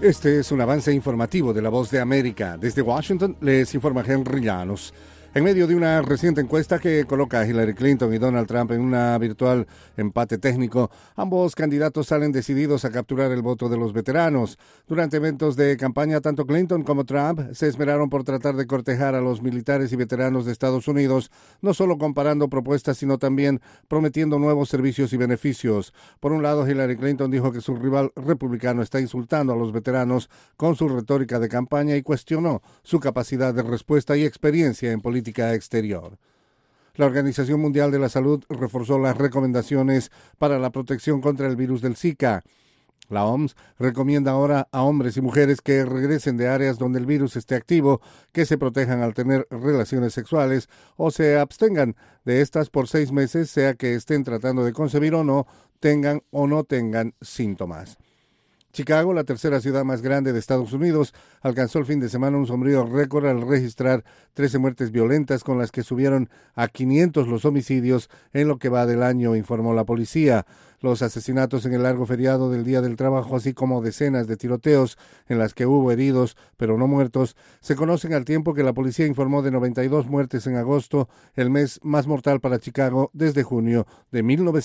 Este es un avance informativo de La Voz de América. Desde Washington les informa Henry Llanos. En medio de una reciente encuesta que coloca a Hillary Clinton y Donald Trump en una virtual empate técnico, ambos candidatos salen decididos a capturar el voto de los veteranos. Durante eventos de campaña, tanto Clinton como Trump se esmeraron por tratar de cortejar a los militares y veteranos de Estados Unidos, no solo comparando propuestas, sino también prometiendo nuevos servicios y beneficios. Por un lado, Hillary Clinton dijo que su rival republicano está insultando a los veteranos con su retórica de campaña y cuestionó su capacidad de respuesta y experiencia en política exterior. La Organización Mundial de la Salud reforzó las recomendaciones para la protección contra el virus del Zika. La OMS recomienda ahora a hombres y mujeres que regresen de áreas donde el virus esté activo, que se protejan al tener relaciones sexuales o se abstengan de estas por 6 meses, sea que estén tratando de concebir o no, tengan o no tengan síntomas. Chicago, la tercera ciudad más grande de Estados Unidos, alcanzó el fin de semana un sombrío récord al registrar 13 muertes violentas, con las que subieron a 500 los homicidios en lo que va del año, informó la policía. Los asesinatos en el largo feriado del Día del Trabajo, así como decenas de tiroteos en las que hubo heridos, pero no muertos, se conocen al tiempo que la policía informó de 92 muertes en agosto, el mes más mortal para Chicago desde junio de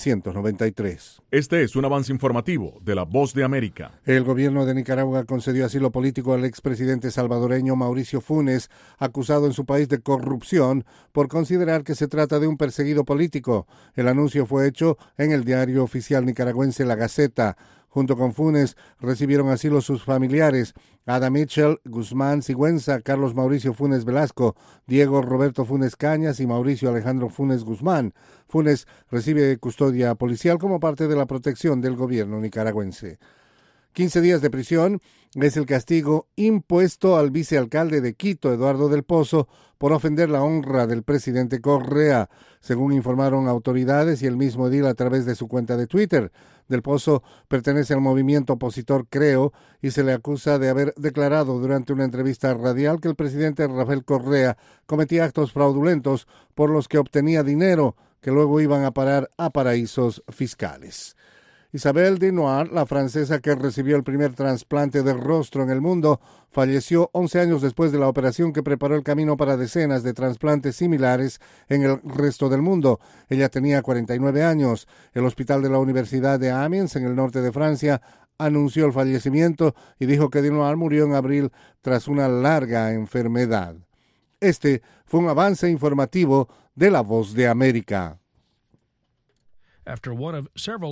1993. Este es un avance informativo de La Voz de América. El gobierno de Nicaragua concedió asilo político al expresidente salvadoreño Mauricio Funes, acusado en su país de corrupción por considerar que se trata de un perseguido político. El anuncio fue hecho en el diario oficial nicaragüense La Gaceta. Junto con Funes recibieron asilo sus familiares: Ada Mitchell, Guzmán Sigüenza, Carlos Mauricio Funes Velasco, Diego Roberto Funes Cañas y Mauricio Alejandro Funes Guzmán. Funes recibe custodia policial como parte de la protección del gobierno nicaragüense. 15 días de prisión es el castigo impuesto al vicealcalde de Quito, Eduardo del Pozo, por ofender la honra del presidente Correa, según informaron autoridades y el mismo edil a través de su cuenta de Twitter. Del Pozo pertenece al movimiento opositor Creo y se le acusa de haber declarado durante una entrevista radial que el presidente Rafael Correa cometía actos fraudulentos por los que obtenía dinero que luego iban a parar a paraísos fiscales. Isabelle Denoir, la francesa que recibió el primer trasplante de rostro en el mundo, falleció 11 años después de la operación que preparó el camino para decenas de trasplantes similares en el resto del mundo. Ella tenía 49 años. El hospital de la Universidad de Amiens, en el norte de Francia, anunció el fallecimiento y dijo que Denoir murió en abril tras una larga enfermedad. Este fue un avance informativo de La Voz de América.